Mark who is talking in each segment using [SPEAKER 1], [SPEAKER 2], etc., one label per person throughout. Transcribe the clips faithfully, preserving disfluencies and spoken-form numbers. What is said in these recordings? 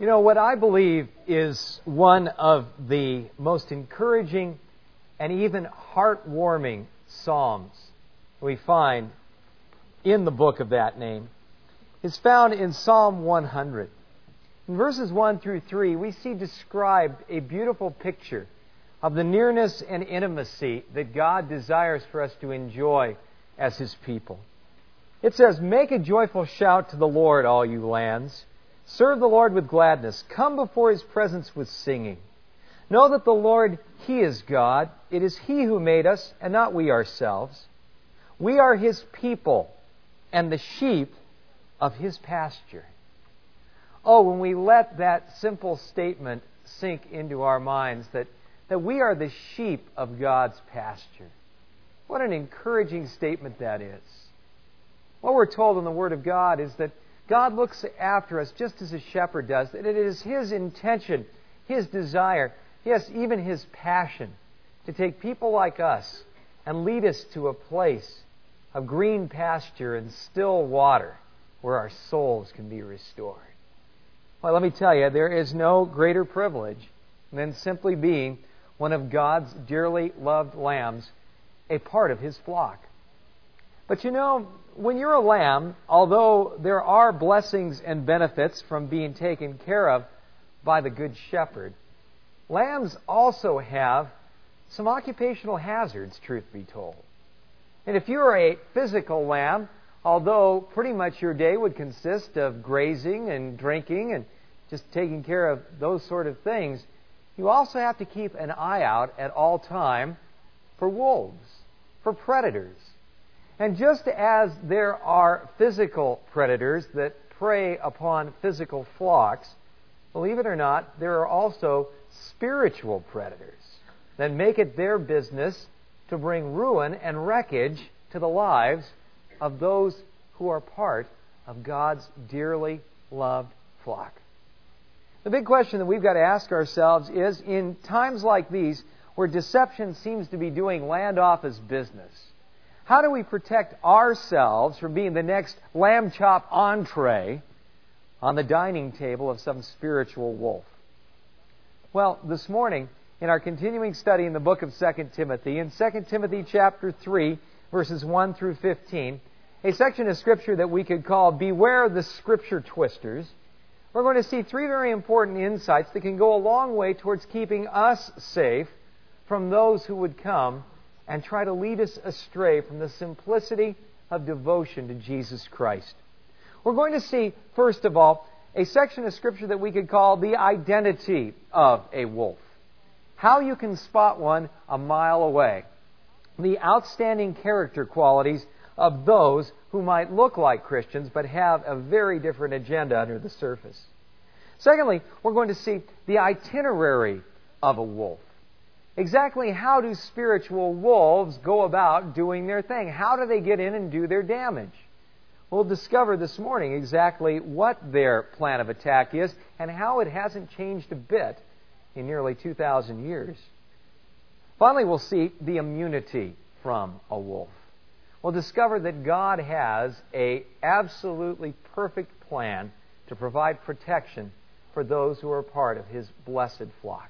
[SPEAKER 1] You know, what I believe is one of the most encouraging and even heartwarming psalms we find in the book of that name is found in Psalm one hundred. In verses one through three, we see described a beautiful picture of the nearness and intimacy that God desires for us to enjoy as His people. It says, "Make a joyful shout to the Lord, all you lands. Serve the Lord with gladness. Come before His presence with singing. Know that the Lord, He is God. It is He who made us, and not we ourselves. We are His people, and the sheep of His pasture." Oh, when we let that simple statement sink into our minds, that, that we are the sheep of God's pasture. What an encouraging statement that is. What we're told in the Word of God is that God looks after us just as a shepherd does, that it is His intention, His desire, yes, even His passion, to take people like us and lead us to a place of green pasture and still water where our souls can be restored. Well, let me tell you, there is no greater privilege than simply being one of God's dearly loved lambs, a part of His flock. But you know, when you're a lamb, although there are blessings and benefits from being taken care of by the Good Shepherd, lambs also have some occupational hazards, truth be told. And if you're a physical lamb, although pretty much your day would consist of grazing and drinking and just taking care of those sort of things, you also have to keep an eye out at all time for wolves, for predators. And just as there are physical predators that prey upon physical flocks, believe it or not, there are also spiritual predators that make it their business to bring ruin and wreckage to the lives of those who are part of God's dearly loved flock. The big question that we've got to ask ourselves is, in times like these, where deception seems to be doing land office business, how do we protect ourselves from being the next lamb chop entree on the dining table of some spiritual wolf? Well, this morning, in our continuing study in the book of Second Timothy, in Second Timothy chapter three, verses one through fifteen, a section of Scripture that we could call Beware the Scripture Twisters, we're going to see three very important insights that can go a long way towards keeping us safe from those who would come and try to lead us astray from the simplicity of devotion to Jesus Christ. We're going to see, first of all, a section of Scripture that we could call the identity of a wolf. How you can spot one a mile away. The outstanding character qualities of those who might look like Christians but have a very different agenda under the surface. Secondly, we're going to see the itinerary of a wolf. Exactly how do spiritual wolves go about doing their thing? How do they get in and do their damage? We'll discover this morning exactly what their plan of attack is and how it hasn't changed a bit in nearly two thousand years. Finally, we'll see the immunity from a wolf. We'll discover that God has an absolutely perfect plan to provide protection for those who are part of His blessed flock.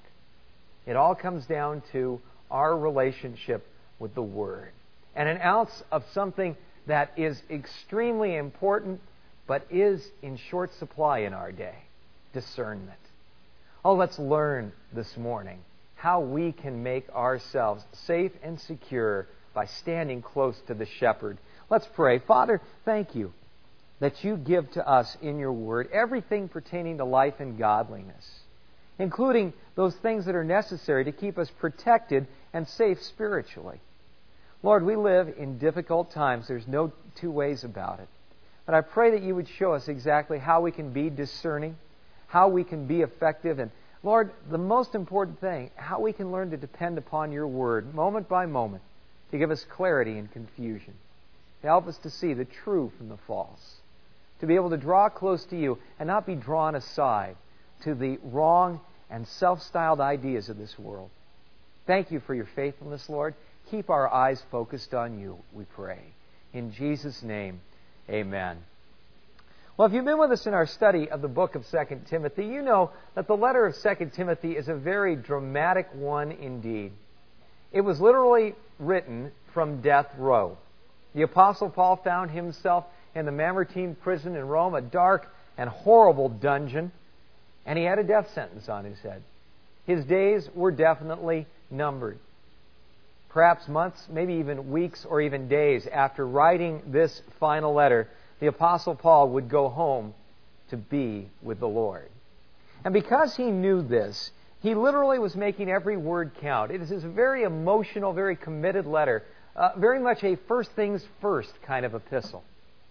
[SPEAKER 1] It all comes down to our relationship with the Word. And an ounce of something that is extremely important but is in short supply in our day: discernment. Oh, let's learn this morning how we can make ourselves safe and secure by standing close to the shepherd. Let's pray. Father, thank You that You give to us in Your Word everything pertaining to life and godliness, including those things that are necessary to keep us protected and safe spiritually. Lord, we live in difficult times. There's no two ways about it. But I pray that You would show us exactly how we can be discerning, how we can be effective, and Lord, the most important thing, how we can learn to depend upon Your Word moment by moment to give us clarity and confusion, to help us to see the true from the false, to be able to draw close to You and not be drawn aside to the wrong and self-styled ideas of this world. Thank You for Your faithfulness, Lord. Keep our eyes focused on You, we pray. In Jesus' name, amen. Well, if you've been with us in our study of the book of Second Timothy, you know that the letter of Second Timothy is a very dramatic one indeed. It was literally written from death row. The Apostle Paul found himself in the Mamertine prison in Rome, a dark and horrible dungeon, and he had a death sentence on his head. His days were definitely numbered. Perhaps months, maybe even weeks or even days after writing this final letter, the Apostle Paul would go home to be with the Lord. And because he knew this, he literally was making every word count. It is a very emotional, very committed letter, uh, very much a first things first kind of epistle.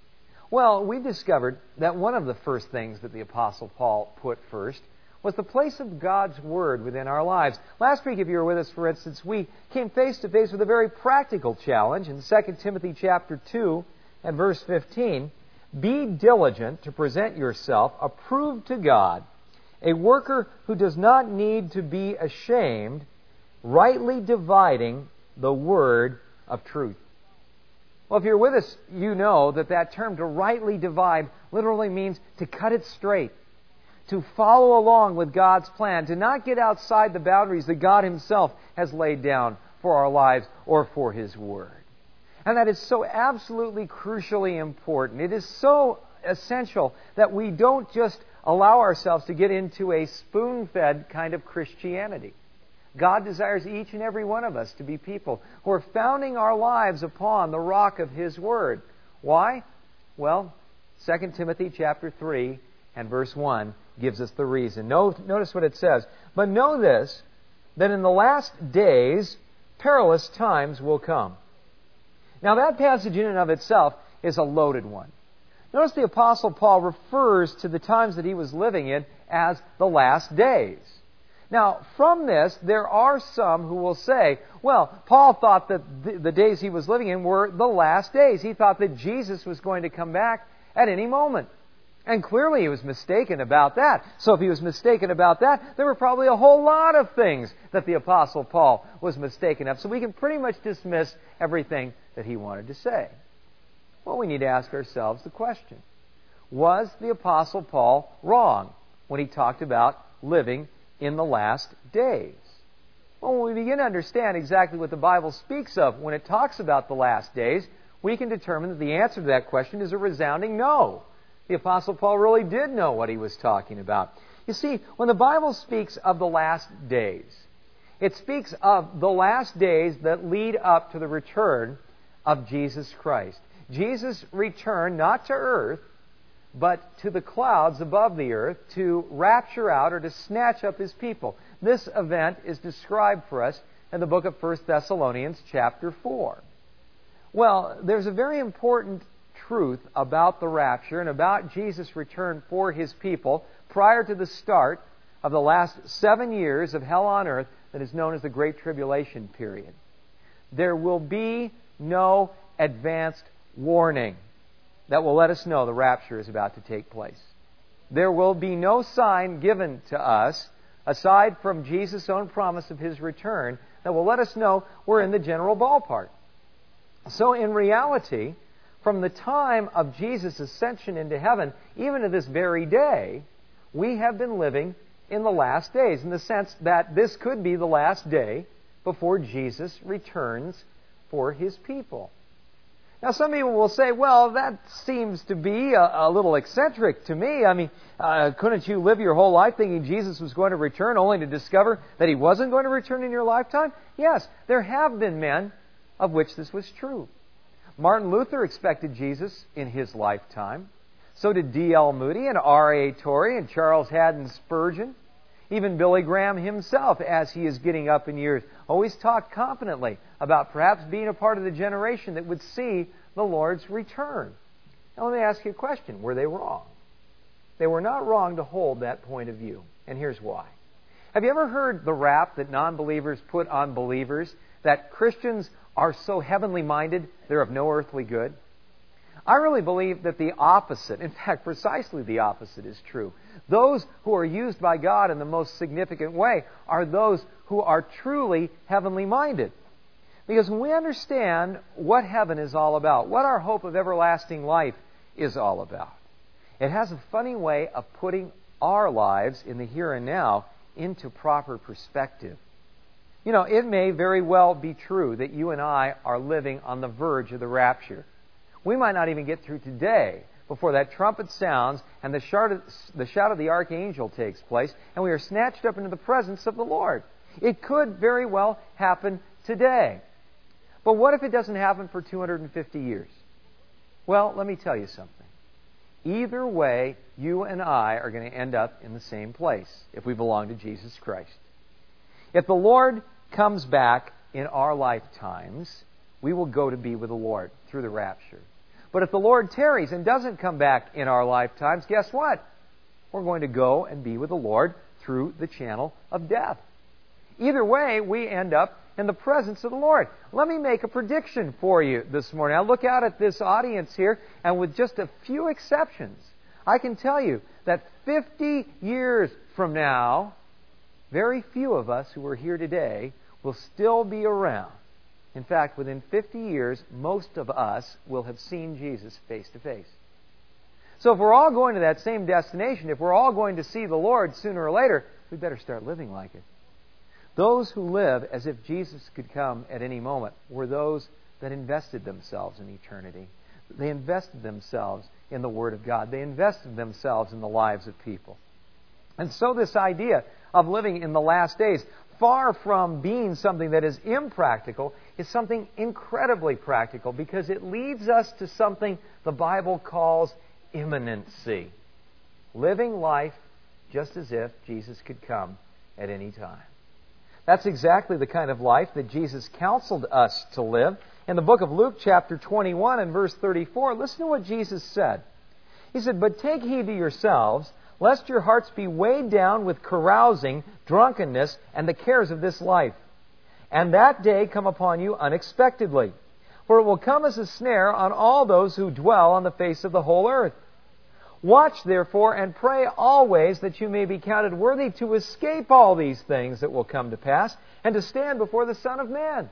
[SPEAKER 1] Well, we discovered that one of the first things that the Apostle Paul put first was the place of God's Word within our lives. Last week, if you were with us, for instance, we came face to face with a very practical challenge in Second Timothy chapter two and verse fifteen. Be diligent to present yourself approved to God, a worker who does not need to be ashamed, rightly dividing the word of truth. Well, if you're with us, you know that that term to rightly divide literally means to cut it straight, to follow along with God's plan, to not get outside the boundaries that God Himself has laid down for our lives or for His Word. And that is so absolutely crucially important. It is so essential that we don't just allow ourselves to get into a spoon-fed kind of Christianity. God desires each and every one of us to be people who are founding our lives upon the rock of His Word. Why? Well, Second Timothy chapter three and verse one gives us the reason. Notice what it says. But know this, that in the last days perilous times will come. Now that passage in and of itself is a loaded one. Notice the Apostle Paul refers to the times that he was living in as the last days. Now, from this, there are some who will say, well, Paul thought that the, the days he was living in were the last days. He thought that Jesus was going to come back at any moment. And clearly he was mistaken about that. So if he was mistaken about that, there were probably a whole lot of things that the Apostle Paul was mistaken of. So we can pretty much dismiss everything that he wanted to say. Well, we need to ask ourselves the question, was the Apostle Paul wrong when he talked about living in the last days? Well, when we begin to understand exactly what the Bible speaks of when it talks about the last days, we can determine that the answer to that question is a resounding no. The Apostle Paul really did know what he was talking about. You see, when the Bible speaks of the last days, it speaks of the last days that lead up to the return of Jesus Christ. Jesus returned not to earth, but to the clouds above the earth to rapture out or to snatch up His people. This event is described for us in the book of First Thessalonians chapter four. Well, there's a very important truth about the rapture and about Jesus' return for His people prior to the start of the last seven years of hell on earth that is known as the Great Tribulation period. There will be no advanced warning that will let us know the rapture is about to take place. There will be no sign given to us, aside from Jesus' own promise of His return, that will let us know we're in the general ballpark. So in reality, from the time of Jesus' ascension into heaven, even to this very day, we have been living in the last days, in the sense that this could be the last day before Jesus returns for His people. Now, some people will say, well, that seems to be a, a little eccentric to me. I mean, uh, couldn't you live your whole life thinking Jesus was going to return only to discover that He wasn't going to return in your lifetime? Yes, there have been men of which this was true. Martin Luther expected Jesus in his lifetime. So did D L Moody and R A Torrey and Charles Haddon Spurgeon. Even Billy Graham himself, as he is getting up in years, always talked confidently about perhaps being a part of the generation that would see the Lord's return. Now let me ask you a question. Were they wrong? They were not wrong to hold that point of view. And here's why. Have you ever heard the rap that non-believers put on believers, that Christians are so heavenly minded, they're of no earthly good? I really believe that the opposite, in fact, precisely the opposite is true. Those who are used by God in the most significant way are those who are truly heavenly minded. Because when we understand what heaven is all about, what our hope of everlasting life is all about, it has a funny way of putting our lives in the here and now into proper perspective. You know, it may very well be true that you and I are living on the verge of the rapture. We might not even get through today before that trumpet sounds and the shout of the, shout of the archangel takes place, and we are snatched up into the presence of the Lord. It could very well happen today. But what if it doesn't happen for two hundred fifty years? Well, let me tell you something. Either way, you and I are going to end up in the same place if we belong to Jesus Christ. If the Lord comes back in our lifetimes, we will go to be with the Lord through the rapture. But if the Lord tarries and doesn't come back in our lifetimes, guess what? We're going to go and be with the Lord through the channel of death. Either way, we end up in the presence of the Lord. Let me make a prediction for you this morning. I look out at this audience here, and with just a few exceptions, I can tell you that fifty years from now, very few of us who are here today will still be around. In fact, within fifty years, most of us will have seen Jesus face to face. So if we're all going to that same destination, if we're all going to see the Lord sooner or later, we better start living like it. Those who live as if Jesus could come at any moment were those that invested themselves in eternity. They invested themselves in the Word of God. They invested themselves in the lives of people. And so this idea of living in the last days, far from being something that is impractical, is something incredibly practical because it leads us to something the Bible calls imminency. Living life just as if Jesus could come at any time. That's exactly the kind of life that Jesus counseled us to live. In the book of Luke chapter twenty-one and verse thirty-four, listen to what Jesus said. He said, "But take heed to yourselves, lest your hearts be weighed down with carousing, drunkenness, and the cares of this life. And that day come upon you unexpectedly. For it will come as a snare on all those who dwell on the face of the whole earth. Watch, therefore, and pray always that you may be counted worthy to escape all these things that will come to pass, and to stand before the Son of Man."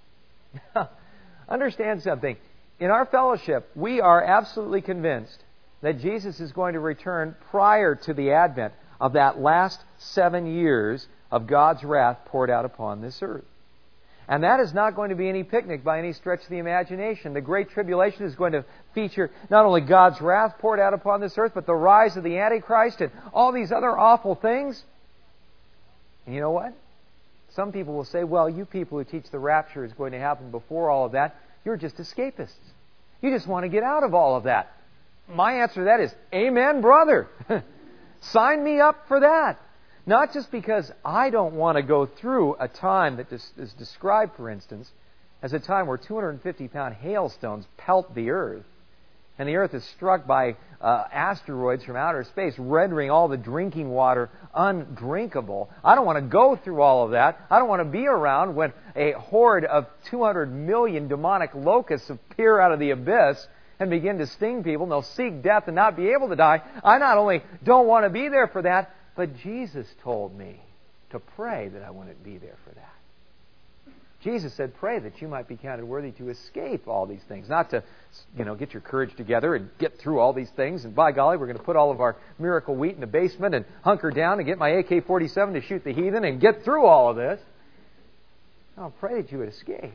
[SPEAKER 1] Understand something. In our fellowship, we are absolutely convinced that Jesus is going to return prior to the advent of that last seven years of God's wrath poured out upon this earth. And that is not going to be any picnic by any stretch of the imagination. The Great Tribulation is going to feature not only God's wrath poured out upon this earth, but the rise of the Antichrist and all these other awful things. And you know what? Some people will say, well, you people who teach the rapture is going to happen before all of that, you're just escapists. You just want to get out of all of that. My answer to that is, amen, brother. Sign me up for that. Not just because I don't want to go through a time that is described, for instance, as a time where two hundred fifty pound hailstones pelt the earth, and the earth is struck by uh, asteroids from outer space, rendering all the drinking water undrinkable. I don't want to go through all of that. I don't want to be around when a horde of two hundred million demonic locusts appear out of the abyss and begin to sting people, and they'll seek death and not be able to die. I not only don't want to be there for that, but Jesus told me to pray that I wouldn't be there for that. Jesus said, pray that you might be counted worthy to escape all these things. Not to, you know, get your courage together and get through all these things. And by golly, we're going to put all of our miracle wheat in the basement and hunker down and get my A K forty-seven to shoot the heathen and get through all of this. No, pray that you would escape.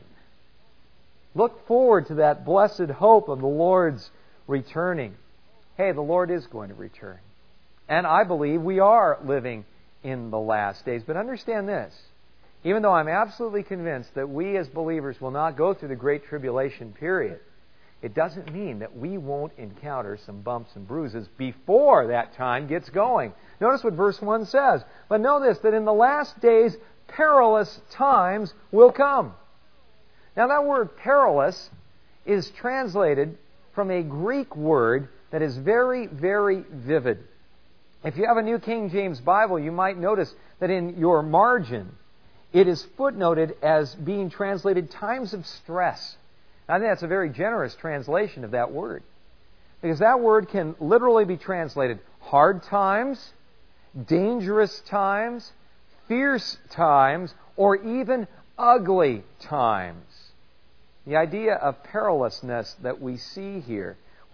[SPEAKER 1] Look forward to that blessed hope of the Lord's returning. Hey, the Lord is going to return. And I believe we are living in the last days. But understand this. Even though I'm absolutely convinced that we as believers will not go through the Great Tribulation period, it doesn't mean that we won't encounter some bumps and bruises before that time gets going. Notice what verse one says. But know this, that in the last days, perilous times will come. Now that word perilous is translated from a Greek word that is very, very vivid. If you have a New King James Bible, you might notice that in your margin, it is footnoted as being translated times of stress. I think that's a very generous translation of that word. Because that word can literally be translated hard times, dangerous times, fierce times, or even ugly times. The idea of perilousness that we see here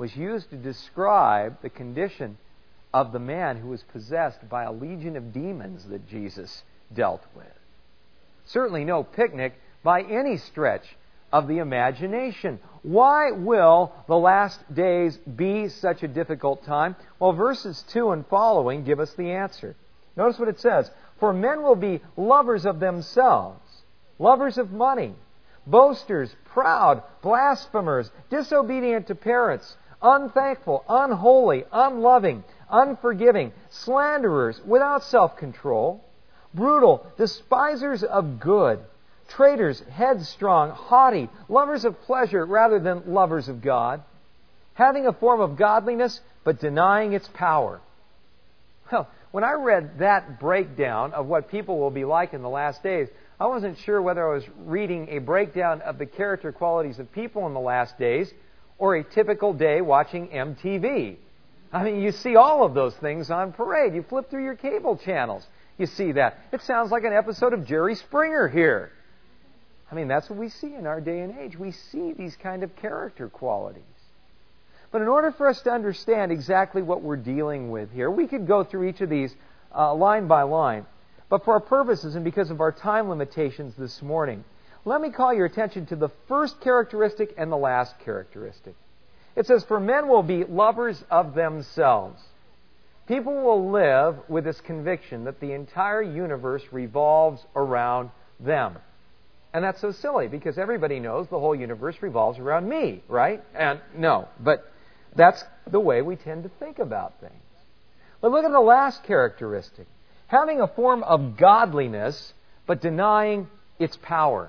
[SPEAKER 1] was used to describe the condition of the man who was possessed by a legion of demons that Jesus dealt with. Certainly no picnic by any stretch of the imagination. Why will the last days be such a difficult time? Well, verses two and following give us the answer. Notice what it says. For men will be lovers of themselves, lovers of money, boasters, proud, blasphemers, disobedient to parents, unthankful, unholy, unloving, unforgiving, slanderers, without self-control, brutal, despisers of good, traitors, headstrong, haughty, lovers of pleasure rather than lovers of God, having a form of godliness but denying its power. Well, when I read that breakdown of what people will be like in the last days, I wasn't sure whether I was reading a breakdown of the character qualities of people in the last days or a typical day watching M T V. I mean, you see all of those things on parade. You flip through your cable channels, you see that. It sounds like an episode of Jerry Springer here. I mean, that's what we see in our day and age. We see these kind of character qualities. But in order for us to understand exactly what we're dealing with here, we could go through each of these uh, line by line. But for our purposes and because of our time limitations this morning, let me call your attention to the first characteristic and the last characteristic. It says, for men will be lovers of themselves. People will live with this conviction that the entire universe revolves around them. And that's so silly, because everybody knows the whole universe revolves around me, right? And no, but that's the way we tend to think about things. But look at the last characteristic. Having a form of godliness, but denying its power.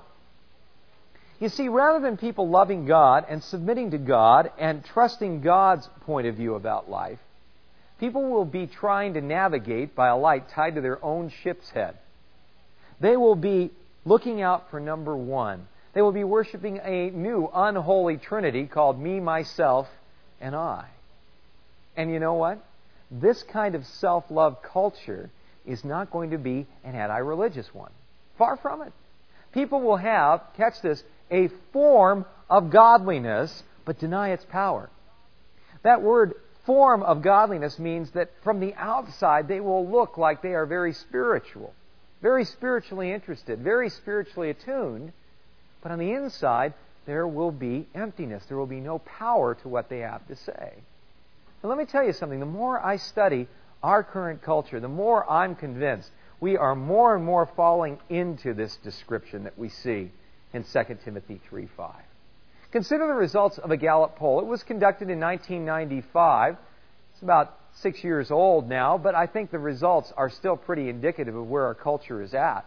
[SPEAKER 1] You see, rather than people loving God and submitting to God and trusting God's point of view about life, people will be trying to navigate by a light tied to their own ship's head. They will be looking out for number one. They will be worshiping a new unholy trinity called me, myself, and I. And you know what? This kind of self-love culture is not going to be an anti-religious one. Far from it. People will have, catch this, a form of godliness, but deny its power. That word form of godliness means that from the outside they will look like they are very spiritual, very spiritually interested, very spiritually attuned, but on the inside there will be emptiness. There will be no power to what they have to say. And let me tell you something. The more I study our current culture, the more I'm convinced we are more and more falling into this description that we see in Second Timothy three five. Consider the results of a Gallup poll. It was conducted in nineteen ninety-five. It's about six years old now, but I think the results are still pretty indicative of where our culture is at.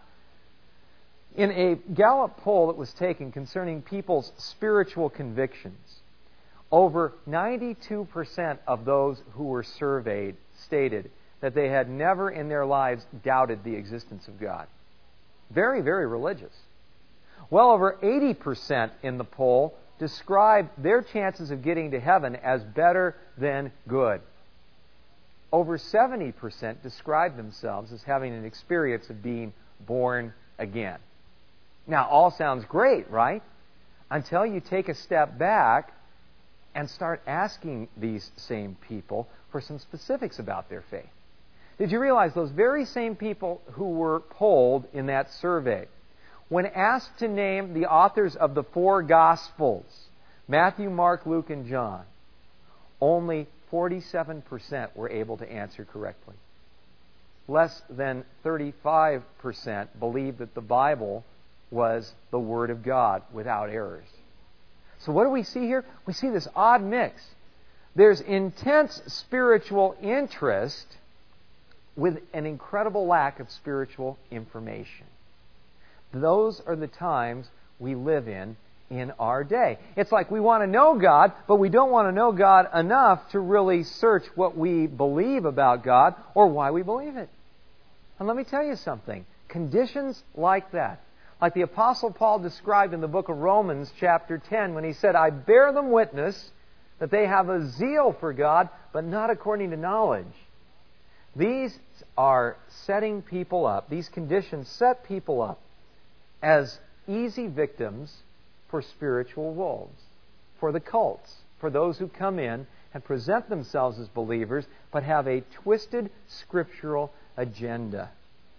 [SPEAKER 1] In a Gallup poll that was taken concerning people's spiritual convictions, over ninety-two percent of those who were surveyed stated that they had never in their lives doubted the existence of God. Very, very religious. Well over eighty percent in the poll described their chances of getting to heaven as better than good. Over seventy percent described themselves as having an experience of being born again. Now, all sounds great, right? Until you take a step back and start asking these same people for some specifics about their faith. Did you realize those very same people who were polled in that survey, when asked to name the authors of the four Gospels, Matthew, Mark, Luke, and John, only forty-seven percent were able to answer correctly. Less than thirty-five percent believed that the Bible was the Word of God without errors. So what do we see here? We see this odd mix. There's intense spiritual interest with an incredible lack of spiritual information. Those are the times we live in in our day. It's like we want to know God, but we don't want to know God enough to really search what we believe about God or why we believe it. And let me tell you something. Conditions like that, like the Apostle Paul described in the book of Romans chapter ten when he said, I bear them witness that they have a zeal for God, but not according to knowledge. These are setting people up, these conditions set people up as easy victims for spiritual wolves, for the cults, for those who come in and present themselves as believers, but have a twisted scriptural agenda.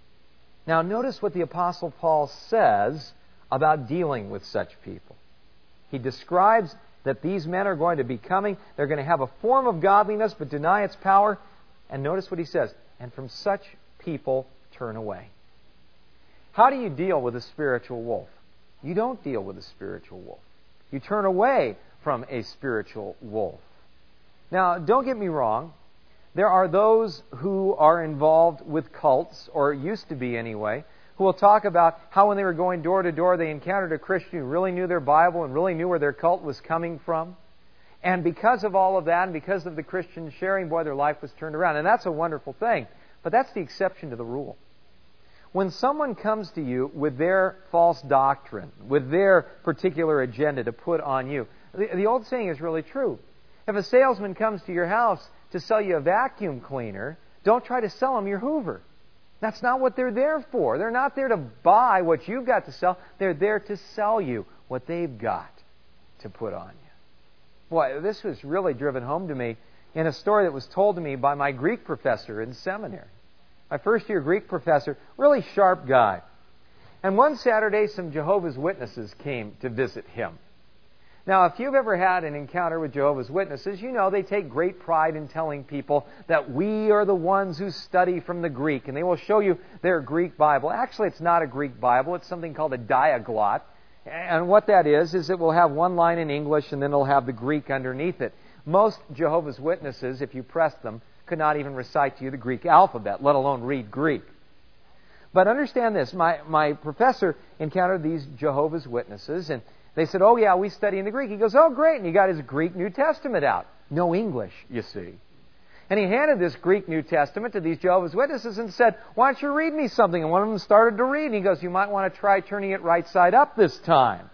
[SPEAKER 1] Now, notice what the Apostle Paul says about dealing with such people. He describes that these men are going to be coming. They're going to have a form of godliness, but deny its power. And notice what he says, and from such people turn away. How do you deal with a spiritual wolf? You don't deal with a spiritual wolf. You turn away from a spiritual wolf. Now, don't get me wrong. There are those who are involved with cults, or used to be anyway, who will talk about how when they were going door to door, they encountered a Christian who really knew their Bible and really knew where their cult was coming from. And because of all of that, and because of the Christian sharing, boy, their life was turned around. And that's a wonderful thing. But that's the exception to the rule. When someone comes to you with their false doctrine, with their particular agenda to put on you, the, the old saying is really true. If a salesman comes to your house to sell you a vacuum cleaner, don't try to sell him your Hoover. That's not what they're there for. They're not there to buy what you've got to sell. They're there to sell you what they've got to put on you. Boy, this was really driven home to me in a story that was told to me by my Greek professor in seminary. My first year Greek professor, really sharp guy. And one Saturday, some Jehovah's Witnesses came to visit him. Now, if you've ever had an encounter with Jehovah's Witnesses, you know they take great pride in telling people that we are the ones who study from the Greek, and they will show you their Greek Bible. Actually, it's not a Greek Bible. It's something called a diaglot. And what that is, is it will have one line in English, and then it'll have the Greek underneath it. Most Jehovah's Witnesses, if you pressed them, could not even recite to you the Greek alphabet, let alone read Greek. But understand this. My, my professor encountered these Jehovah's Witnesses, and they said, oh, yeah, we study in the Greek. He goes, oh, great. And he got his Greek New Testament out. No English, you see. And he handed this Greek New Testament to these Jehovah's Witnesses and said, why don't you read me something? And one of them started to read. And he goes, you might want to try turning it right side up this time.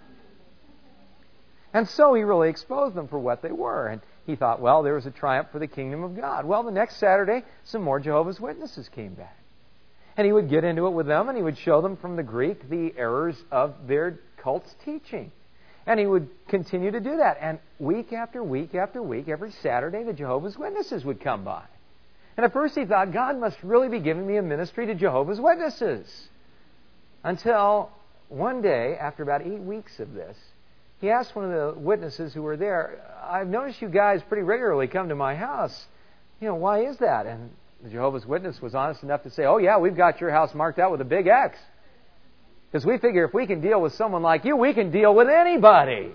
[SPEAKER 1] And so he really exposed them for what they were. And he thought, well, there was a triumph for the kingdom of God. Well, the next Saturday, some more Jehovah's Witnesses came back. And he would get into it with them, and he would show them from the Greek the errors of their cult's teaching. And he would continue to do that. And week after week after week, every Saturday, the Jehovah's Witnesses would come by. And at first he thought, God must really be giving me a ministry to Jehovah's Witnesses. Until one day, after about eight weeks of this, he asked one of the witnesses who were there, I've noticed you guys pretty regularly come to my house. You know, why is that? And the Jehovah's Witness was honest enough to say, oh yeah, we've got your house marked out with a big X. Because we figure if we can deal with someone like you, we can deal with anybody.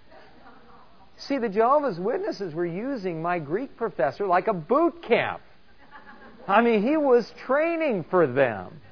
[SPEAKER 1] See, the Jehovah's Witnesses were using my Greek professor like a boot camp. I mean, he was training for them.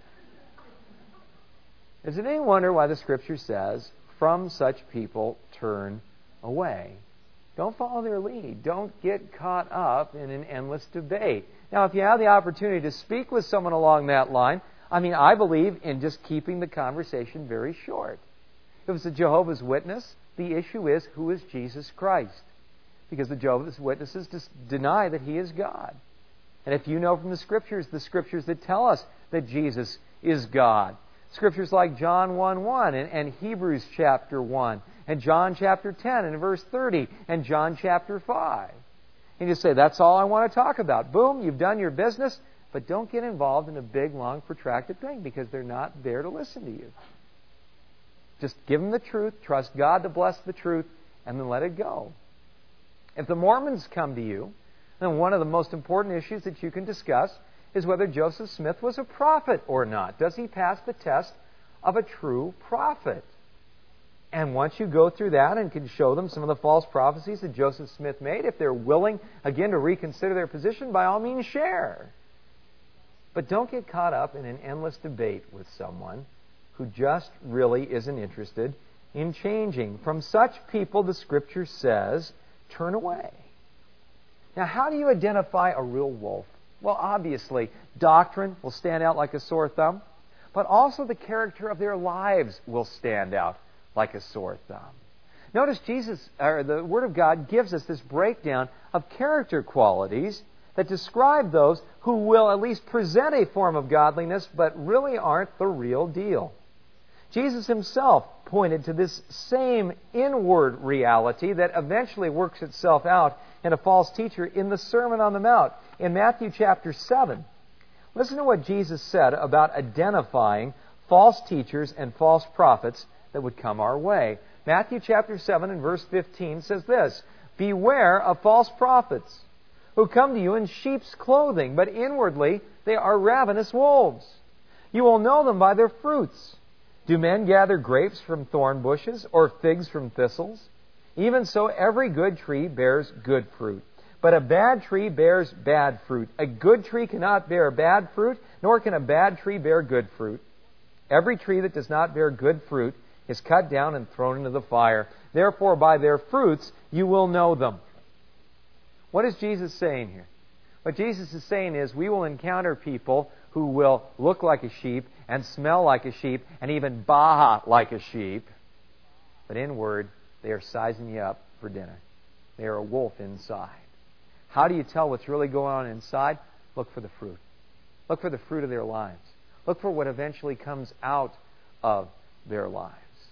[SPEAKER 1] Is it any wonder why the Scripture says, from such people turn away? Don't follow their lead. Don't get caught up in an endless debate. Now, if you have the opportunity to speak with someone along that line, I mean, I believe in just keeping the conversation very short. If it's a Jehovah's Witness, the issue is, who is Jesus Christ? Because the Jehovah's Witnesses just deny that He is God. And if you know from the Scriptures, the Scriptures that tell us that Jesus is God, Scriptures like John one one and, and Hebrews chapter one, and John chapter ten and verse thirty, and John chapter five. And you say, that's all I want to talk about. Boom, you've done your business. But don't get involved in a big, long, protracted thing because they're not there to listen to you. Just give them the truth, trust God to bless the truth, and then let it go. If the Mormons come to you, then one of the most important issues that you can discuss is whether Joseph Smith was a prophet or not. Does he pass the test of a true prophet? And once you go through that and can show them some of the false prophecies that Joseph Smith made, if they're willing, again, to reconsider their position, by all means share. But don't get caught up in an endless debate with someone who just really isn't interested in changing. From such people, the Scripture says, turn away. Now, how do you identify a real wolf? Well, obviously, doctrine will stand out like a sore thumb, but also the character of their lives will stand out like a sore thumb. Notice Jesus, or the Word of God gives us this breakdown of character qualities that describe those who will at least present a form of godliness, but really aren't the real deal. Jesus Himself pointed to this same inward reality that eventually works itself out in a false teacher in the Sermon on the Mount. In Matthew chapter seven, listen to what Jesus said about identifying false teachers and false prophets that would come our way. Matthew chapter seven and verse fifteen says this, "Beware of false prophets, who come to you in sheep's clothing, but inwardly they are ravenous wolves. You will know them by their fruits. Do men gather grapes from thorn bushes, or figs from thistles? Even so, every good tree bears good fruit. But a bad tree bears bad fruit. A good tree cannot bear bad fruit, nor can a bad tree bear good fruit. Every tree that does not bear good fruit is cut down and thrown into the fire. Therefore, by their fruits you will know them." What is Jesus saying here? What Jesus is saying is we will encounter people who will look like a sheep and smell like a sheep and even baa like a sheep. But inward, they are sizing you up for dinner. They are a wolf inside. How do you tell what's really going on inside? Look for the fruit. Look for the fruit of their lives. Look for what eventually comes out of their lives.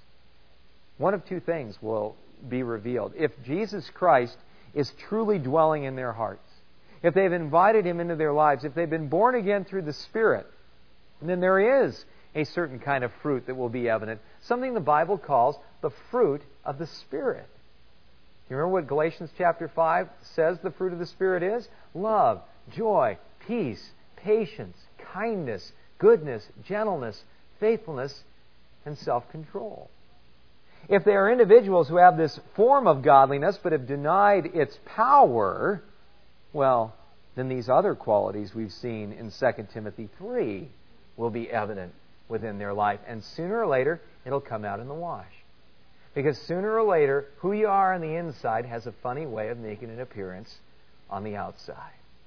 [SPEAKER 1] One of two things will be revealed. If Jesus Christ is truly dwelling in their hearts, if they've invited Him into their lives, if they've been born again through the Spirit, then there is a certain kind of fruit that will be evident, something the Bible calls the fruit of the Spirit. You remember what Galatians chapter five says the fruit of the Spirit is? Love, joy, peace, patience, kindness, goodness, gentleness, faithfulness, and self-control. If they are individuals who have this form of godliness but have denied its power, well, then these other qualities we've seen in Second Timothy three will be evident within their life. And sooner or later, it'll come out in the wash. Because sooner or later, who you are on the inside has a funny way of making an appearance on the outside.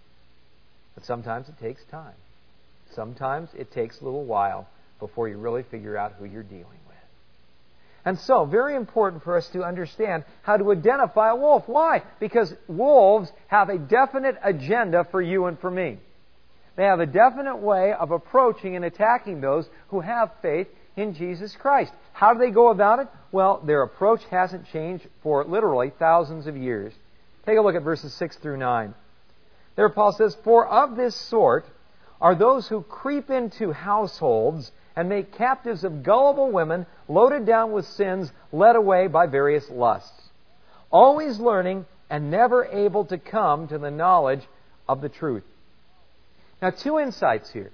[SPEAKER 1] But sometimes it takes time. Sometimes it takes a little while before you really figure out who you're dealing with. And so, very important for us to understand how to identify a wolf. Why? Because wolves have a definite agenda for you and for me. They have a definite way of approaching and attacking those who have faith in Jesus Christ. How do they go about it? Well, their approach hasn't changed for literally thousands of years. Take a look at verses six through nine. There Paul says, "For of this sort are those who creep into households and make captives of gullible women, loaded down with sins, led away by various lusts, always learning and never able to come to the knowledge of the truth." Now, two insights here.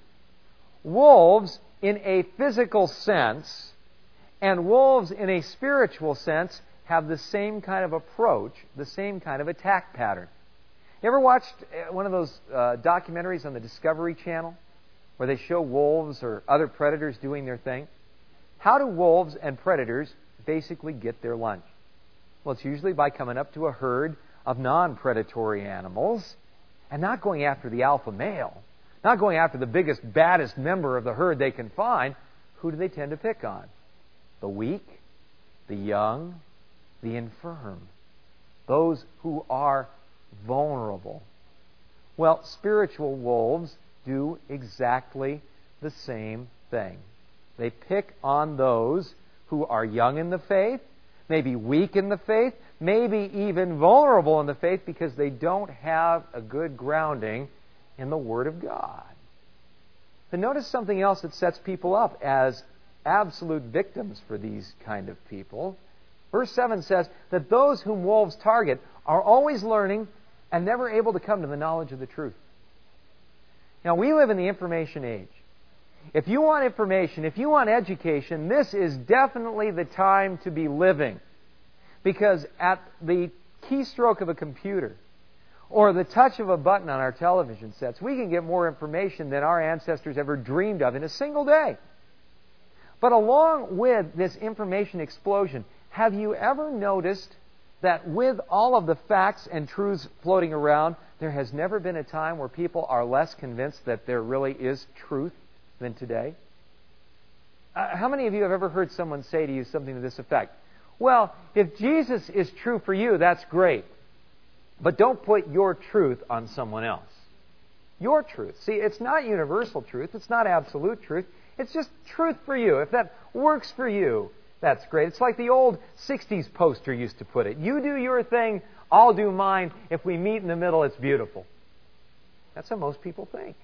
[SPEAKER 1] Wolves in a physical sense and wolves in a spiritual sense have the same kind of approach, the same kind of attack pattern. You ever watched one of those uh, documentaries on the Discovery Channel where they show wolves or other predators doing their thing? How do wolves and predators basically get their lunch? Well, it's usually by coming up to a herd of non-predatory animals and not going after the alpha male, not going after the biggest, baddest member of the herd they can find. Who do they tend to pick on? The weak, the young, the infirm, those who are vulnerable. Well, spiritual wolves do exactly the same thing. They pick on those who are young in the faith, maybe weak in the faith, maybe even vulnerable in the faith because they don't have a good grounding in the Word of God. But notice something else that sets people up as absolute victims for these kind of people. Verse seven says that those whom wolves target are always learning and never able to come to the knowledge of the truth. Now, we live in the information age. If you want information, if you want education, this is definitely the time to be living. Because at the keystroke of a computer or the touch of a button on our television sets, we can get more information than our ancestors ever dreamed of in a single day. But along with this information explosion, have you ever noticed that with all of the facts and truths floating around, there has never been a time where people are less convinced that there really is truth than today? Uh, how many of you have ever heard someone say to you something to this effect? Well, if Jesus is true for you, that's great. But don't put your truth on someone else. Your truth. See, it's not universal truth. It's not absolute truth. It's just truth for you. If that works for you, That's great. It's like the old sixties poster used to put it. You do your thing, I'll do mine. If we meet in the middle, it's beautiful. That's how most people think.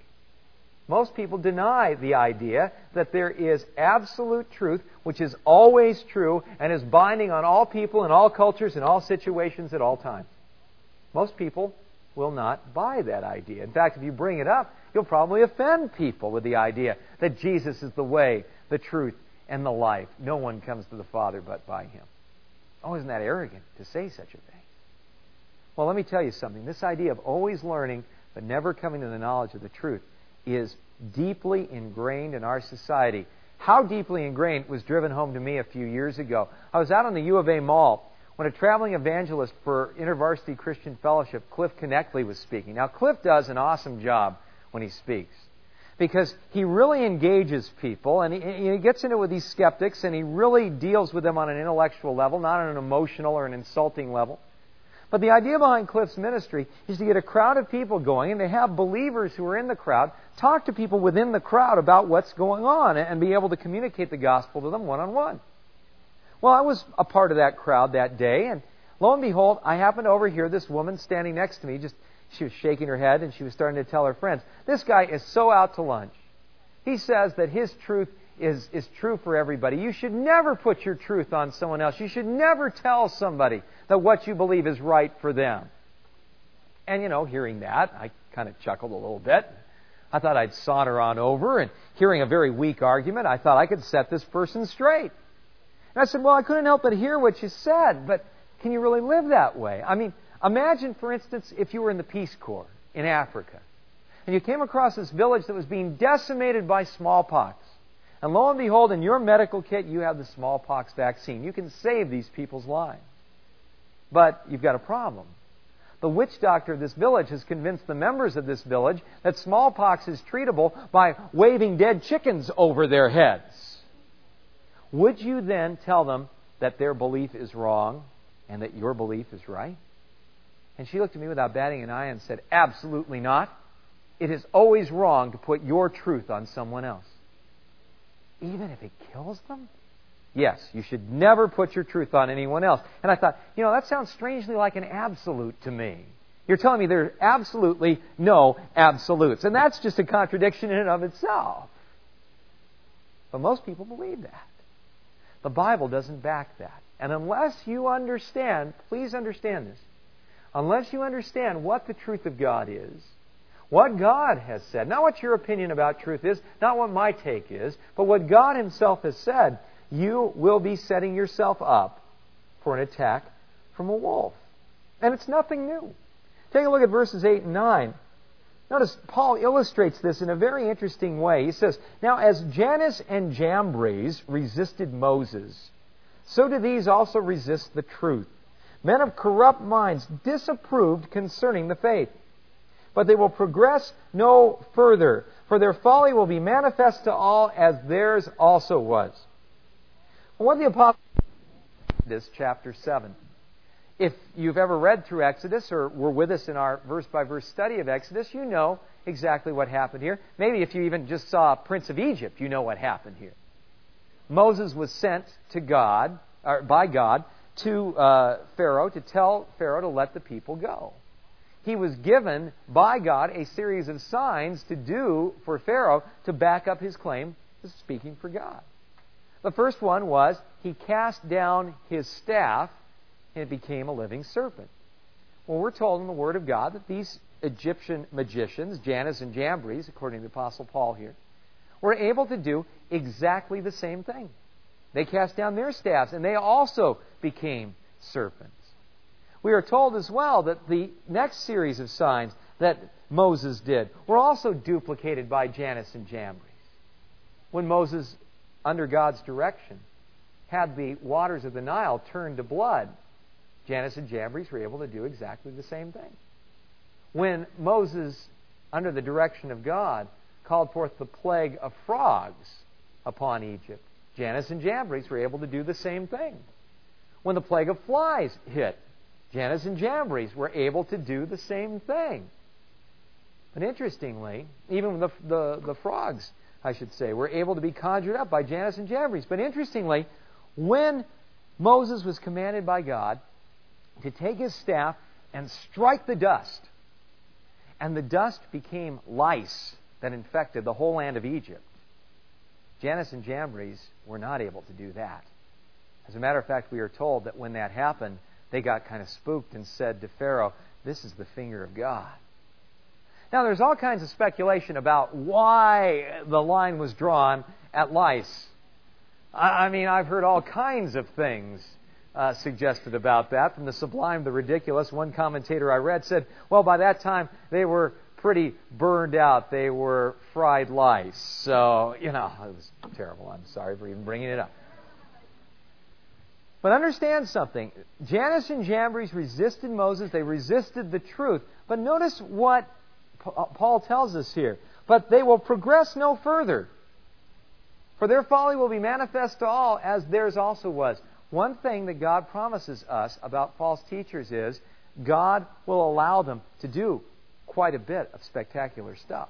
[SPEAKER 1] Most people deny the idea that there is absolute truth, which is always true and is binding on all people in all cultures, in all situations, at all times. Most people will not buy that idea. In fact, if you bring it up, you'll probably offend people with the idea that Jesus is the way, the truth, and the life. No one comes to the Father but by Him. Oh, isn't that arrogant to say such a thing? Well, let me tell you something. This idea of always learning but never coming to the knowledge of the truth is deeply ingrained in our society. How deeply ingrained was driven home to me a few years ago. I was out on the U of A Mall when a traveling evangelist for InterVarsity Christian Fellowship, Cliff Connectley, was speaking. Now, Cliff does an awesome job when he speaks because he really engages people, and he, he gets into it with these skeptics, and he really deals with them on an intellectual level, not on an emotional or an insulting level. But the idea behind Cliff's ministry is to get a crowd of people going and to have believers who are in the crowd talk to people within the crowd about what's going on and be able to communicate the gospel to them one-on-one. Well, I was a part of that crowd that day, and lo and behold, I happened to overhear this woman standing next to me. Just she was shaking her head, and she was starting to tell her friends, "This guy is so out to lunch. He says that his truth is, is true for everybody. You should never put your truth on someone else. You should never tell somebody that what you believe is right for them." And, you know, hearing that, I kind of chuckled a little bit. I thought I'd saunter on over, and hearing a very weak argument, I thought I could set this person straight. And I said, "Well, I couldn't help but hear what you said, but can you really live that way?" I mean, imagine, for instance, if you were in the Peace Corps in Africa, and you came across this village that was being decimated by smallpox. And lo and behold, in your medical kit, you have the smallpox vaccine. You can save these people's lives. But you've got a problem. The witch doctor of this village has convinced the members of this village that smallpox is treatable by waving dead chickens over their heads. Would you then tell them that their belief is wrong and that your belief is right? And she looked at me without batting an eye and said, "Absolutely not. It is always wrong to put your truth on someone else." Even if it kills them? Yes, you should never put your truth on anyone else. And I thought, you know, that sounds strangely like an absolute to me. You're telling me there are absolutely no absolutes. And that's just a contradiction in and of itself. But most people believe that. The Bible doesn't back that. And unless you understand, please understand this, unless you understand what the truth of God is, what God has said, not what your opinion about truth is, not what my take is, but what God Himself has said, you will be setting yourself up for an attack from a wolf. And it's nothing new. Take a look at verses eight and nine. Notice Paul illustrates this in a very interesting way. He says, "Now as Jannes and Jambres resisted Moses, so do these also resist the truth. Men of corrupt minds disapproved concerning the faith. But they will progress no further, for their folly will be manifest to all, as theirs also was." Well, what the apostle this chapter seven. If you've ever read through Exodus or were with us in our verse-by-verse study of Exodus, you know exactly what happened here. Maybe if you even just saw Prince of Egypt, you know what happened here. Moses was sent to God, or by God, to uh, Pharaoh to tell Pharaoh to let the people go. He was given by God a series of signs to do for Pharaoh to back up his claim to speaking for God. The first one was he cast down his staff and it became a living serpent. Well, we're told in the Word of God that these Egyptian magicians, Jannes and Jambres, according to the Apostle Paul here, were able to do exactly the same thing. They cast down their staffs and they also became serpents. We are told as well that the next series of signs that Moses did were also duplicated by Jannes and Jambres. When Moses, under God's direction, had the waters of the Nile turned to blood, Jannes and Jambres were able to do exactly the same thing. When Moses, under the direction of God, called forth the plague of frogs upon Egypt, Jannes and Jambres were able to do the same thing. When the plague of flies hit, Jannes and Jambres were able to do the same thing. But interestingly, even the, the, the frogs, I should say, were able to be conjured up by Jannes and Jambres. But interestingly, When Moses was commanded by God to take his staff and strike the dust, and the dust became lice that infected the whole land of Egypt, Jannes and Jambres were not able to do that. As a matter of fact, we are told that when that happened, they got kind of spooked and said to Pharaoh, "This is the finger of God." Now, there's all kinds of speculation about why the line was drawn at lice. I mean, I've heard all kinds of things uh, suggested about that, from the sublime, the ridiculous. One commentator I read said, well, by that time, they were pretty burned out. They were fried lice. So, you know, it was terrible. I'm sorry for even bringing it up. But understand something. Jannes and Jambres resisted Moses. They resisted the truth. But notice what Paul tells us here. But they will progress no further. For their folly will be manifest to all, as theirs also was. One thing that God promises us about false teachers is God will allow them to do quite a bit of spectacular stuff.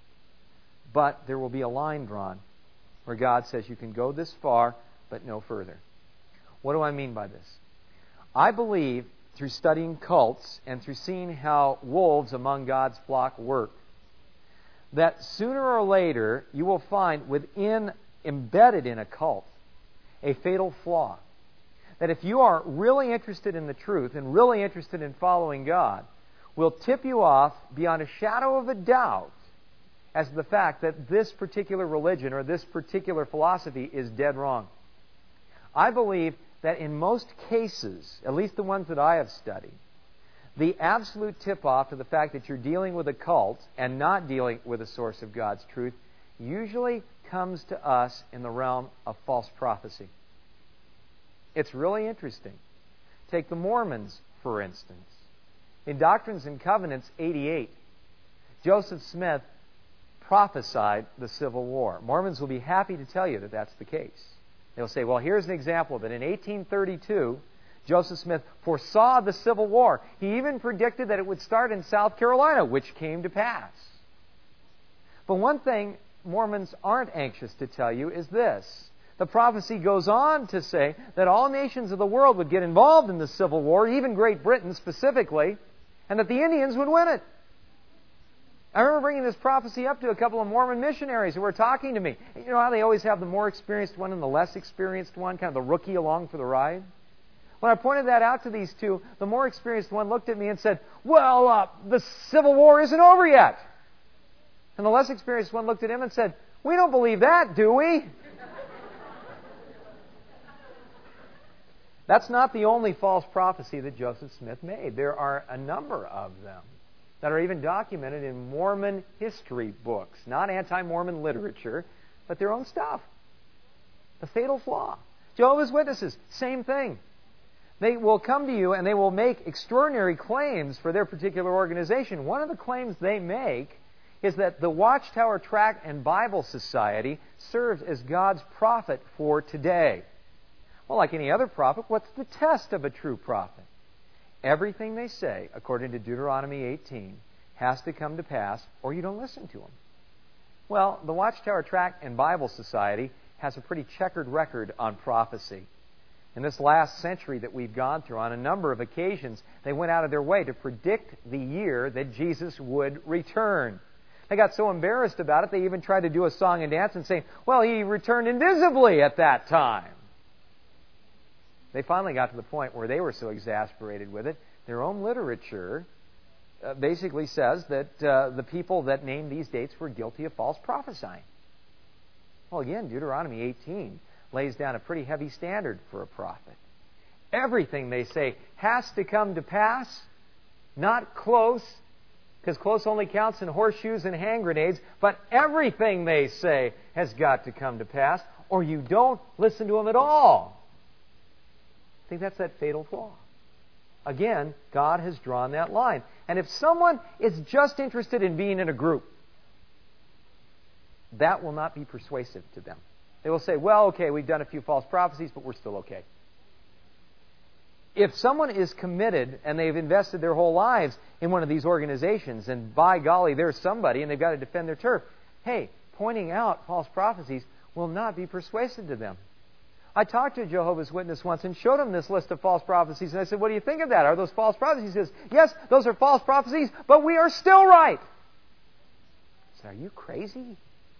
[SPEAKER 1] But there will be a line drawn where God says you can go this far, but no further. What do I mean by this? I believe, through studying cults and through seeing how wolves among God's flock work, that sooner or later you will find within, embedded in a cult, a fatal flaw. That if you are really interested in the truth and really interested in following God, will tip you off beyond a shadow of a doubt as to the fact that this particular religion or this particular philosophy is dead wrong. I believe that in most cases, at least the ones that I have studied, the absolute tip-off to the fact that you're dealing with a cult and not dealing with a source of God's truth usually comes to us in the realm of false prophecy. It's really interesting. Take the Mormons, for instance. In Doctrines and Covenants eighty-eight, Joseph Smith prophesied the Civil War. Mormons will be happy to tell you that that's the case. They'll say, well, here's an example of it. In eighteen thirty-two, Joseph Smith foresaw the Civil War. He even predicted that it would start in South Carolina, which came to pass. But one thing Mormons aren't anxious to tell you is this. The prophecy goes on to say that all nations of the world would get involved in the Civil War, even Great Britain specifically, and that the Indians would win it. I remember bringing this prophecy up to a couple of Mormon missionaries who were talking to me. You know how they always have the more experienced one and the less experienced one, kind of the rookie along for the ride? When I pointed that out to these two, the more experienced one looked at me and said, well, uh, the Civil War isn't over yet. And the less experienced one looked at him and said, we don't believe that, do we? That's not the only false prophecy that Joseph Smith made. There are a number of them that are even documented in Mormon history books. Not anti-Mormon literature, but their own stuff. The fatal flaw. Jehovah's Witnesses, same thing. They will come to you and they will make extraordinary claims for their particular organization. One of the claims they make is that the Watchtower Tract and Bible Society serves as God's prophet for today. Well, like any other prophet, what's the test of a true prophet? Everything they say, according to Deuteronomy eighteen, has to come to pass, or you don't listen to them. Well, the Watchtower Tract and Bible Society has a pretty checkered record on prophecy. In this last century that we've gone through, on a number of occasions, they went out of their way to predict the year that Jesus would return. They got so embarrassed about it, they even tried to do a song and dance and say, well, he returned invisibly at that time. They finally got to the point where they were so exasperated with it, their own literature uh, basically says that uh, the people that named these dates were guilty of false prophesying. Well, again, Deuteronomy eighteen lays down a pretty heavy standard for a prophet. Everything they say has to come to pass, not close, because close only counts in horseshoes and hand grenades, but everything they say has got to come to pass, or you don't listen to them at all. I think that's that fatal flaw. Again, God has drawn that line. And if someone is just interested in being in a group, that will not be persuasive to them. They will say, well, okay, we've done a few false prophecies, but we're still okay. If someone is committed and they've invested their whole lives in one of these organizations, and by golly, there's somebody and they've got to defend their turf, hey, pointing out false prophecies will not be persuasive to them. I talked to a Jehovah's Witness once and showed him this list of false prophecies. And I said, what do you think of that? Are those false prophecies? He says, yes, those are false prophecies, but we are still right. I said, are you crazy?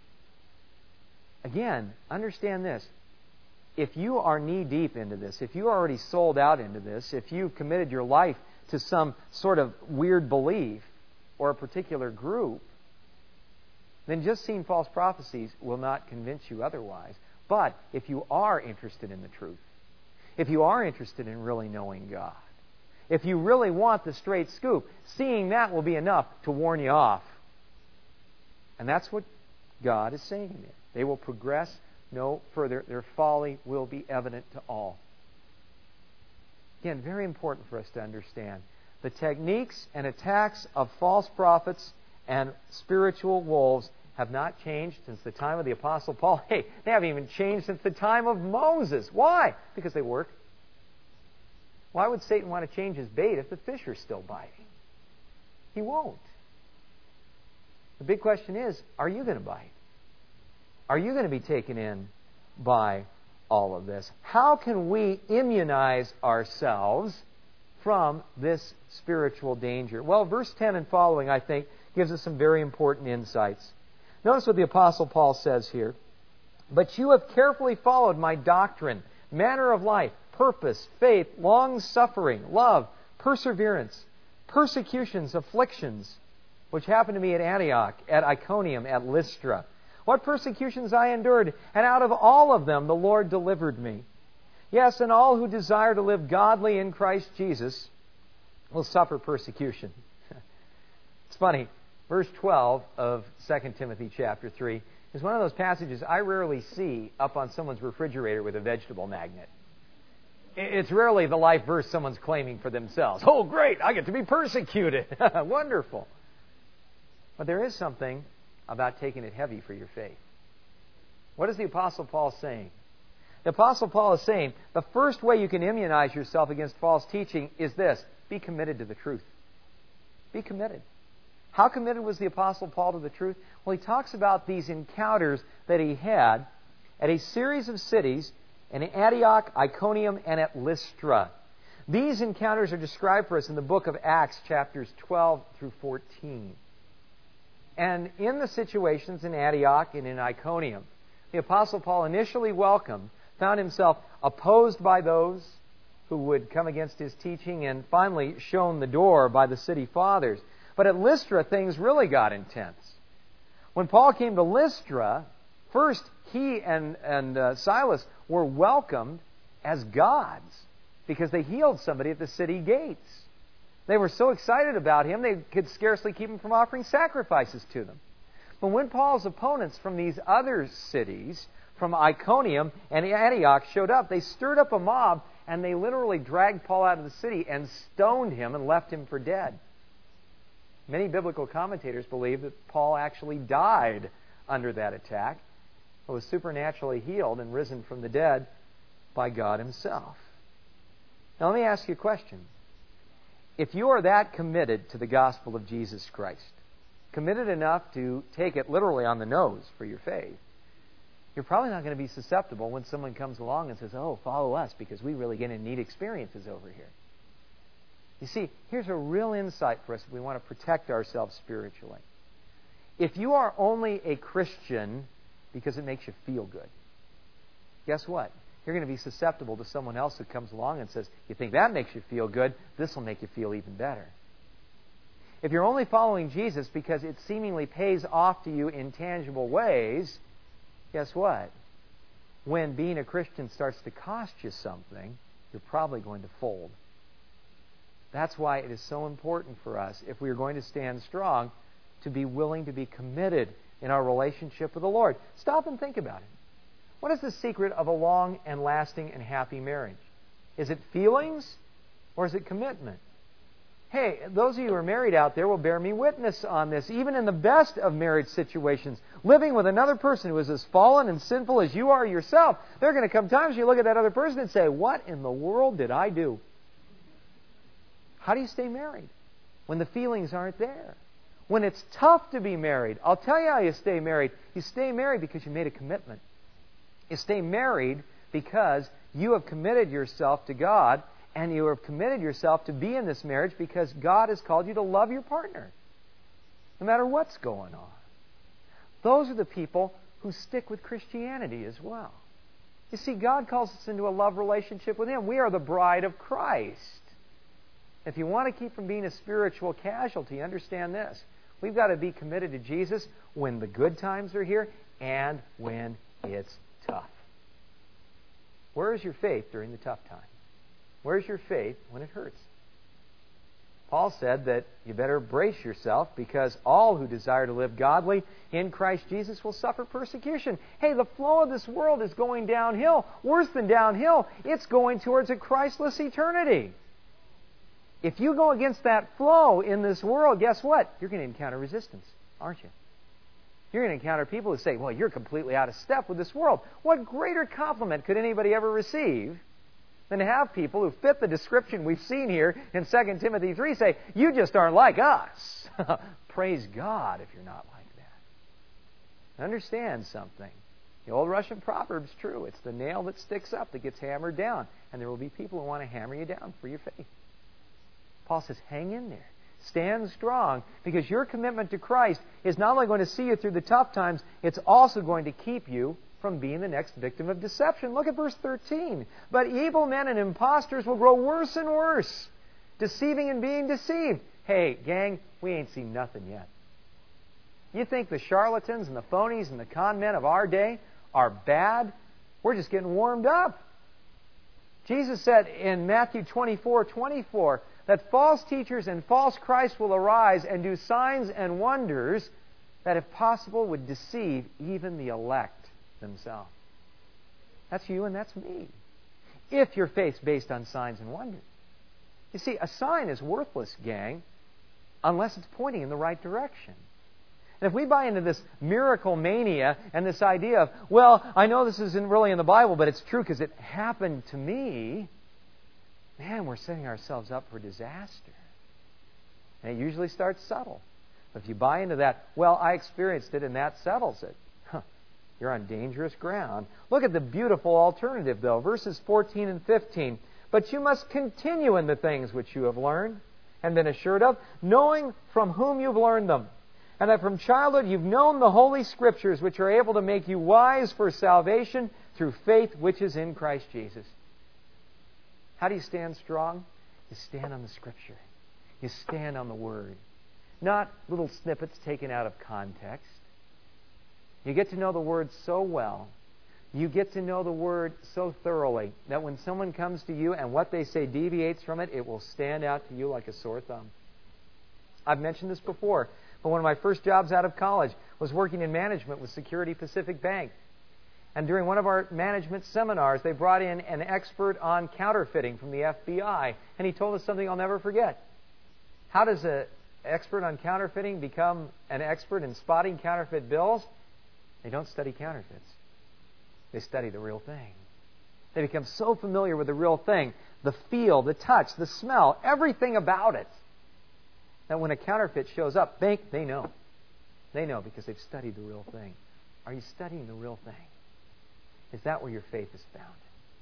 [SPEAKER 1] Again, understand this. If you are knee-deep into this, if you're already sold out into this, if you've committed your life to some sort of weird belief or a particular group, then just seeing false prophecies will not convince you otherwise. But if you are interested in the truth, if you are interested in really knowing God, if you really want the straight scoop, seeing that will be enough to warn you off. And that's what God is saying there. They will progress no further. Their folly will be evident to all. Again, very important for us to understand. The techniques and attacks of false prophets and spiritual wolves have not changed since the time of the Apostle Paul. Hey, they haven't even changed since the time of Moses. Why? Because they work. Why would Satan want to change his bait if the fish are still biting? He won't. The big question is, are you going to bite? Are you going to be taken in by all of this? How can we immunize ourselves from this spiritual danger? Well, verse ten and following, I think, gives us some very important insights. Notice what the Apostle Paul says here. But you have carefully followed my doctrine, manner of life, purpose, faith, long-suffering, love, perseverance, persecutions, afflictions, which happened to me at Antioch, at Iconium, at Lystra. What persecutions I endured, and out of all of them the Lord delivered me. Yes, and all who desire to live godly in Christ Jesus will suffer persecution. It's funny. Verse twelve of Second Timothy chapter three is one of those passages I rarely see up on someone's refrigerator with a vegetable magnet. It's rarely the life verse someone's claiming for themselves. Oh, great, I get to be persecuted. Wonderful. But there is something about taking it heavy for your faith. What is the Apostle Paul saying? The Apostle Paul is saying the first way you can immunize yourself against false teaching is this: be committed to the truth. Be committed. How committed was the Apostle Paul to the truth? Well, he talks about these encounters that he had at a series of cities in Antioch, Iconium, and at Lystra. These encounters are described for us in the book of Acts, chapters twelve through fourteen. And in the situations in Antioch and in Iconium, the Apostle Paul, initially welcomed, found himself opposed by those who would come against his teaching, and finally shown the door by the city fathers. But at Lystra, things really got intense. When Paul came to Lystra, first he and, and uh, Silas were welcomed as gods because they healed somebody at the city gates. They were so excited about him, they could scarcely keep him from offering sacrifices to them. But when Paul's opponents from these other cities, from Iconium and Antioch, showed up, they stirred up a mob, and they literally dragged Paul out of the city and stoned him and left him for dead. Many biblical commentators believe that Paul actually died under that attack, but was supernaturally healed and risen from the dead by God Himself. Now let me ask you a question. If you are that committed to the gospel of Jesus Christ, committed enough to take it literally on the nose for your faith, you're probably not going to be susceptible when someone comes along and says, oh, follow us because we really get in neat experiences over here. You see, here's a real insight for us if we want to protect ourselves spiritually. If you are only a Christian because it makes you feel good, guess what? You're going to be susceptible to someone else who comes along and says, you think that makes you feel good? This will make you feel even better. If you're only following Jesus because it seemingly pays off to you in tangible ways, guess what? When being a Christian starts to cost you something, you're probably going to fold. That's why it is so important for us, if we are going to stand strong, to be willing to be committed in our relationship with the Lord. Stop and think about it. What is the secret of a long and lasting and happy marriage? Is it feelings or is it commitment? Hey, those of you who are married out there will bear me witness on this. Even in the best of marriage situations, living with another person who is as fallen and sinful as you are yourself, there are going to come times you look at that other person and say, what in the world did I do? How do you stay married when the feelings aren't there? When it's tough to be married, I'll tell you how you stay married. You stay married because you made a commitment. You stay married because you have committed yourself to God, and you have committed yourself to be in this marriage because God has called you to love your partner, no matter what's going on. Those are the people who stick with Christianity as well. You see, God calls us into a love relationship with Him. We are the bride of Christ. If you want to keep from being a spiritual casualty, understand this. We've got to be committed to Jesus when the good times are here and when it's tough. Where is your faith during the tough time? Where's your faith when it hurts? Paul said that you better brace yourself because all who desire to live godly in Christ Jesus will suffer persecution. Hey, the flow of this world is going downhill. Worse than downhill, it's going towards a Christless eternity. If you go against that flow in this world, guess what? You're going to encounter resistance, aren't you? You're going to encounter people who say, well, you're completely out of step with this world. What greater compliment could anybody ever receive than to have people who fit the description we've seen here in Second Timothy three say, you just aren't like us. Praise God if you're not like that. Understand something. The old Russian proverb's true. It's the nail that sticks up that gets hammered down. And there will be people who want to hammer you down for your faith. Paul says, hang in there. Stand strong, because your commitment to Christ is not only going to see you through the tough times, it's also going to keep you from being the next victim of deception. Look at verse thirteen. But evil men and impostors will grow worse and worse, deceiving and being deceived. Hey, gang, we ain't seen nothing yet. You think the charlatans and the phonies and the con men of our day are bad? We're just getting warmed up. Jesus said in Matthew twenty-four twenty-four that false teachers and false Christs will arise and do signs and wonders that, if possible, would deceive even the elect themselves. That's you and that's me. If your faith's based on signs and wonders. You see, a sign is worthless, gang, unless it's pointing in the right direction. And if we buy into this miracle mania and this idea of, well, I know this isn't really in the Bible, but it's true because it happened to me, man, we're setting ourselves up for disaster. And it usually starts subtle. But if you buy into that, well, I experienced it and that settles it, huh, you're on dangerous ground. Look at the beautiful alternative, though. Verses fourteen and fifteen. But you must continue in the things which you have learned and been assured of, knowing from whom you've learned them, and that from childhood you've known the Holy Scriptures, which are able to make you wise for salvation through faith which is in Christ Jesus. How do you stand strong? You stand on the Scripture. You stand on the Word. Not little snippets taken out of context. You get to know the Word so well. You get to know the Word so thoroughly that when someone comes to you and what they say deviates from it, it will stand out to you like a sore thumb. I've mentioned this before, but one of my first jobs out of college was working in management with Security Pacific Bank. And during one of our management seminars, they brought in an expert on counterfeiting from the F B I. And he told us something I'll never forget. How does an expert on counterfeiting become an expert in spotting counterfeit bills? They don't study counterfeits. They study the real thing. They become so familiar with the real thing, the feel, the touch, the smell, everything about it, that when a counterfeit shows up, they, they know. They know because they've studied the real thing. Are you studying the real thing? Is that where your faith is found?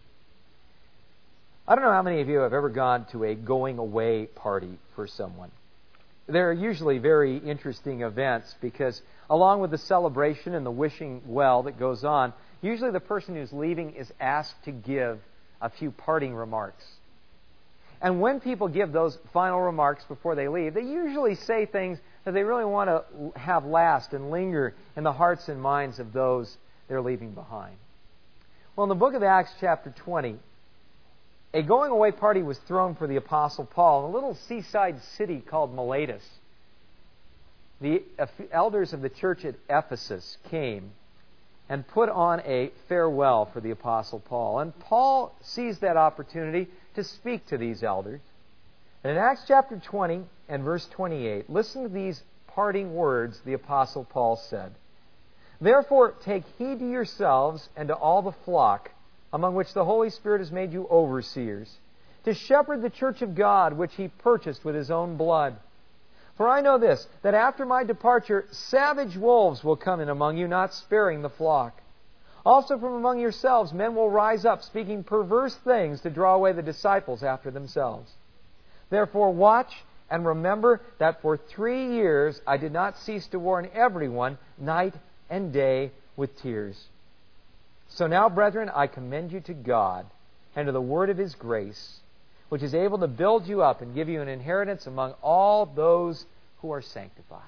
[SPEAKER 1] I don't know how many of you have ever gone to a going-away party for someone. They're usually very interesting events because along with the celebration and the wishing well that goes on, usually the person who's leaving is asked to give a few parting remarks. And when people give those final remarks before they leave, they usually say things that they really want to have last and linger in the hearts and minds of those they're leaving behind. Well, in the book of Acts chapter twenty, a going-away party was thrown for the Apostle Paul in a little seaside city called Miletus. The elders of the church at Ephesus came and put on a farewell for the Apostle Paul. And Paul seized that opportunity to speak to these elders. And in Acts chapter twenty and verse twenty-eight, listen to these parting words the Apostle Paul said. Therefore, take heed to yourselves and to all the flock, among which the Holy Spirit has made you overseers, to shepherd the church of God, which He purchased with His own blood. For I know this, that after my departure, savage wolves will come in among you, not sparing the flock. Also from among yourselves men will rise up, speaking perverse things to draw away the disciples after themselves. Therefore watch and remember that for three years I did not cease to warn everyone night and day with tears. So now, brethren, I commend you to God and to the word of His grace, which is able to build you up and give you an inheritance among all those who are sanctified.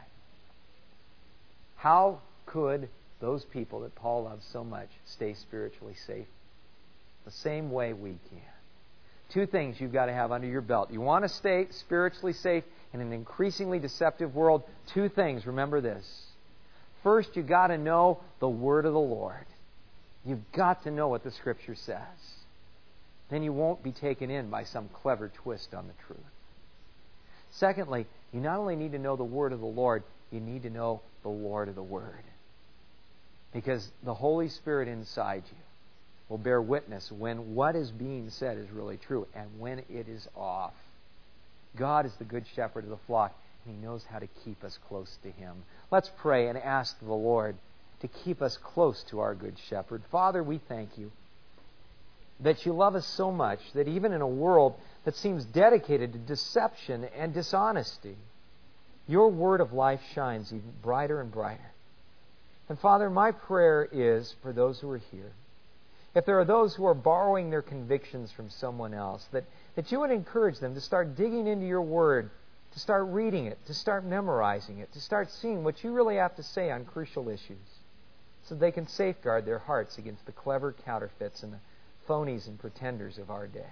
[SPEAKER 1] How could those people that Paul loves so much stay spiritually safe? The same way we can. Two things you've got to have under your belt. You want to stay spiritually safe in an increasingly deceptive world. Two things. Remember this. First, you've got to know the Word of the Lord. You've got to know what the Scripture says. Then you won't be taken in by some clever twist on the truth. Secondly, you not only need to know the Word of the Lord, you need to know the Lord of the Word. Because the Holy Spirit inside you will bear witness when what is being said is really true and when it is off. God is the good shepherd of the flock, and He knows how to keep us close to Him. Let's pray and ask the Lord to keep us close to our good shepherd. Father, we thank You that You love us so much that even in a world that seems dedicated to deception and dishonesty, Your word of life shines even brighter and brighter. And Father, my prayer is for those who are here, if there are those who are borrowing their convictions from someone else, that, that You would encourage them to start digging into Your Word, to start reading it, to start memorizing it, to start seeing what You really have to say on crucial issues, so they can safeguard their hearts against the clever counterfeits and the phonies and pretenders of our day.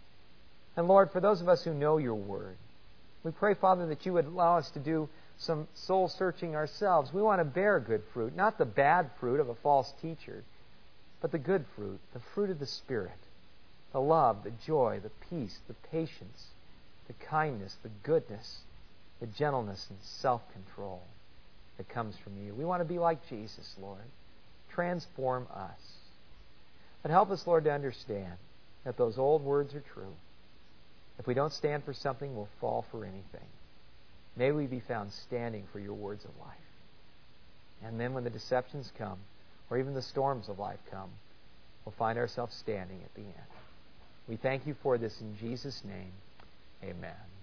[SPEAKER 1] And Lord, for those of us who know Your Word, we pray, Father, that You would allow us to do some soul searching ourselves. We want to bear good fruit, not the bad fruit of a false teacher, but the good fruit, the fruit of the Spirit, the love, the joy, the peace, the patience, the kindness, the goodness, the gentleness and self-control that comes from You. We want to be like Jesus, Lord. Transform us. But help us, Lord, to understand that those old words are true. If we don't stand for something, we'll fall for anything. May we be found standing for Your words of life. And then when the deceptions come, or even the storms of life come, we'll find ourselves standing at the end. We thank You for this in Jesus' name. Amen.